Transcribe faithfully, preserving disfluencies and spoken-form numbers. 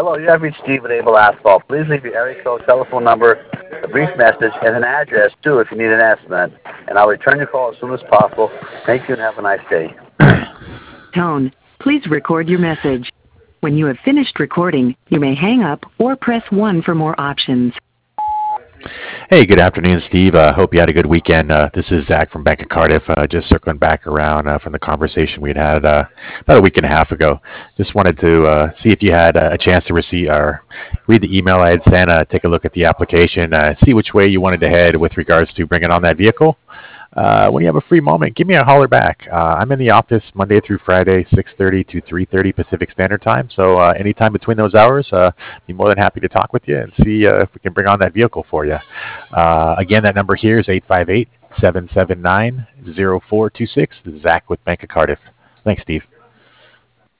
Hello, you have reached Steve at Able Asphalt. Please leave your area code, telephone number, a brief message, and an address, too, if you need an estimate. And I'll return your call as soon as possible. Thank you and have a nice day. Tone, please record your message. When you have finished recording, you may hang up or press one for more options. Hey, good afternoon, Steve. I uh, hope you had a good weekend. Uh, this is Zach from Bank of Cardiff, uh, just circling back around uh, from the conversation we had had uh, about a week and a half ago. Just wanted to uh, see if you had a chance to receive or read the email I had sent, uh, take a look at the application, uh, see which way you wanted to head with regards to bringing on that vehicle. Uh, when you have a free moment, give me a holler back. Uh, I'm in the office Monday through Friday, six thirty to three thirty Pacific Standard Time. So uh, anytime between those hours, uh, be more than happy to talk with you and see uh, if we can bring on that vehicle for you. Uh, again, that number here is eight five eight, seven seven nine, zero four two six. This is Zach with Bank of Cardiff. Thanks, Steve.